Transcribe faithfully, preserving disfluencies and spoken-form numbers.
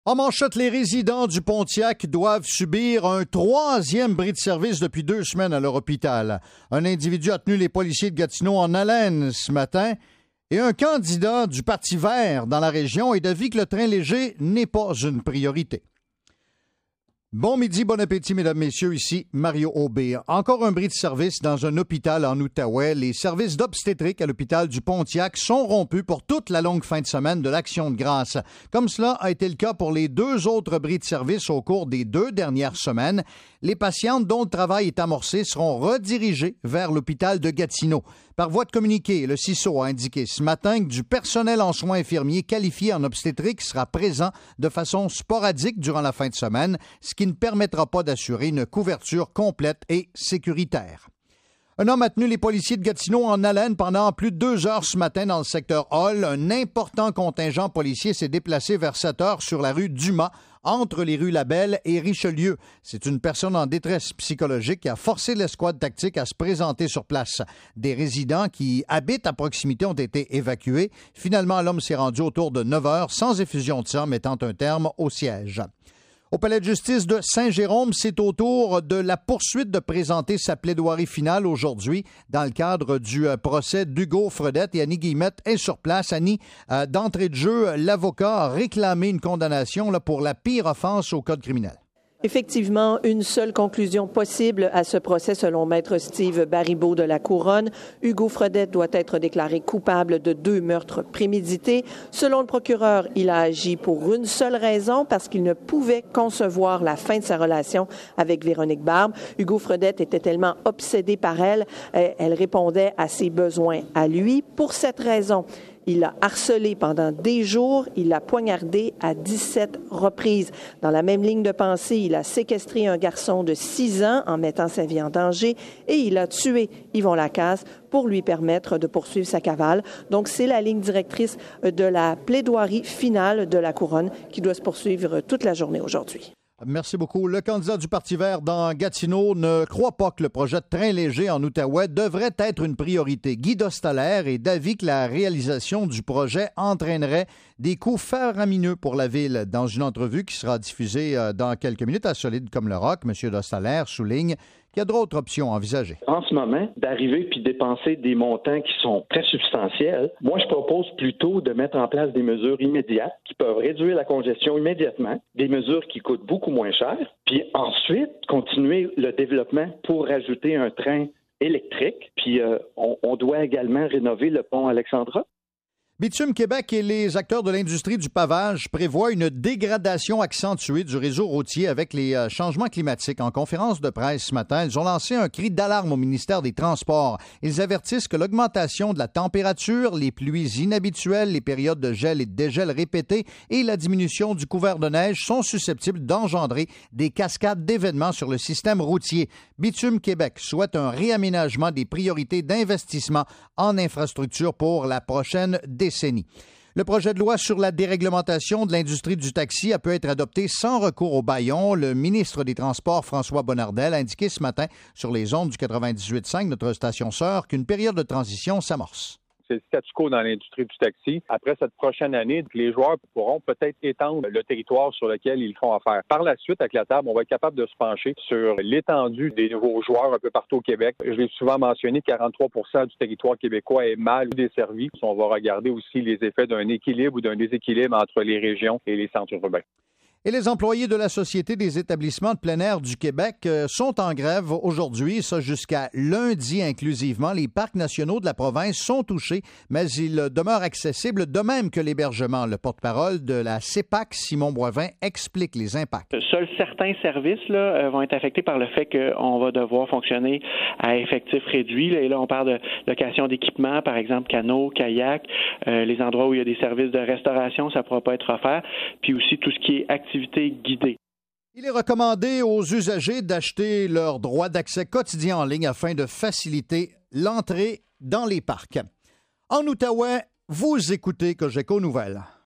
En manchette, les résidents du Pontiac doivent subir un troisième bris de service depuis deux semaines à leur hôpital. Un individu a tenu les policiers de Gatineau en haleine ce matin et un candidat du Parti vert dans la région est d'avis que le train léger n'est pas une priorité. Bon midi, bon appétit, mesdames, messieurs, ici Mario Aubé. Encore un bris de service dans un hôpital en Outaouais. Les services d'obstétrique à l'hôpital du Pontiac sont rompus pour toute la longue fin de semaine de l'Action de grâce. Comme cela a été le cas pour les deux autres bris de service au cours des deux dernières semaines, les patientes dont le travail est amorcé seront redirigées vers l'hôpital de Gatineau. Par voie de communiqué, le C I S O a indiqué ce matin que du personnel en soins infirmiers qualifié en obstétrique sera présent de façon sporadique durant la fin de semaine, ce qui ne permettra pas d'assurer une couverture complète et sécuritaire. Un homme a tenu les policiers de Gatineau en haleine pendant plus de deux heures ce matin dans le secteur Hall. Un important contingent policier s'est déplacé vers sept heures sur la rue Dumas, entre les rues Labelle et Richelieu. C'est une personne en détresse psychologique qui a forcé l'escouade tactique à se présenter sur place. Des résidents qui habitent à proximité ont été évacués. Finalement, l'homme s'est rendu autour de neuf heures sans effusion de sang, mettant un terme au siège. Au palais de justice de Saint-Jérôme, c'est au tour de la poursuite de présenter sa plaidoirie finale aujourd'hui dans le cadre du procès d'Hugo Fredette et Annie Guillemette est sur place. Annie, euh, d'entrée de jeu, l'avocat a réclamé une condamnation là, pour la pire offense au code criminel. Effectivement, une seule conclusion possible à ce procès selon Maître Steve Baribeau de la Couronne. Hugo Fredette doit être déclaré coupable de deux meurtres prémédités. Selon le procureur, il a agi pour une seule raison, parce qu'il ne pouvait concevoir la fin de sa relation avec Véronique Barbe. Hugo Fredette était tellement obsédé par elle, elle répondait à ses besoins à lui. Pour cette raison, il l'a harcelé pendant des jours, il l'a poignardé à dix-sept reprises. Dans la même ligne de pensée, il a séquestré un garçon de six ans en mettant sa vie en danger et il a tué Yvon Lacasse pour lui permettre de poursuivre sa cavale. Donc, c'est la ligne directrice de la plaidoirie finale de la Couronne qui doit se poursuivre toute la journée aujourd'hui. Merci beaucoup. Le candidat du Parti vert dans Gatineau ne croit pas que le projet de train léger en Outaouais devrait être une priorité. Guy Dostalaire est d'avis que la réalisation du projet entraînerait des coûts faramineux pour la ville. Dans une entrevue qui sera diffusée dans quelques minutes à Solide comme le Rock, M. Dostalaire souligne qu'il y a d'autres options envisagées. En ce moment, d'arriver puis dépenser des montants qui sont très substantiels, moi, je propose plutôt de mettre en place des mesures immédiates qui peuvent réduire la congestion immédiatement, des mesures qui coûtent beaucoup moins cher, puis ensuite, continuer le développement pour rajouter un train électrique, puis euh, on, on doit également rénover le pont Alexandra. Bitume Québec et les acteurs de l'industrie du pavage prévoient une dégradation accentuée du réseau routier avec les euh, changements climatiques. En conférence de presse ce matin, ils ont lancé un cri d'alarme au ministère des Transports. Ils avertissent que l'augmentation de la température, les pluies inhabituelles, les périodes de gel et de dégel répétées et la diminution du couvert de neige sont susceptibles d'engendrer des cascades d'événements sur le système routier. Bitume Québec souhaite un réaménagement des priorités d'investissement en infrastructure pour la prochaine décennie. Le projet de loi sur la déréglementation de l'industrie du taxi a pu être adopté sans recours au bâillon. Le ministre des Transports, François Bonnardel, a indiqué ce matin sur les ondes du quatre-vingt-dix-huit virgule cinq, notre station sœur, qu'une période de transition s'amorce. C'est le statu quo dans l'industrie du taxi. Après cette prochaine année, les joueurs pourront peut-être étendre le territoire sur lequel ils font affaire. Par la suite, avec la table, on va être capable de se pencher sur l'étendue des nouveaux joueurs un peu partout au Québec. Je l'ai souvent mentionné, quarante-trois pour cent du territoire québécois est mal desservi. On va regarder aussi les effets d'un équilibre ou d'un déséquilibre entre les régions et les centres urbains. Et les employés de la Société des établissements de plein air du Québec euh, sont en grève aujourd'hui, ça jusqu'à lundi inclusivement. Les parcs nationaux de la province sont touchés, mais ils demeurent accessibles, de même que l'hébergement. Le porte-parole de la C E P A C, Simon Boivin, explique les impacts. Seuls certains services là, vont être affectés par le fait qu'on va devoir fonctionner à effectif réduit. Et là, on parle de location d'équipements, par exemple canot, kayak, euh, les endroits où il y a des services de restauration, ça ne pourra pas être offert. Puis aussi tout ce qui est activité guidée. Il est recommandé aux usagers d'acheter leur droit d'accès quotidien en ligne afin de faciliter l'entrée dans les parcs. En Outaouais, vous écoutez Cogeco Nouvelles.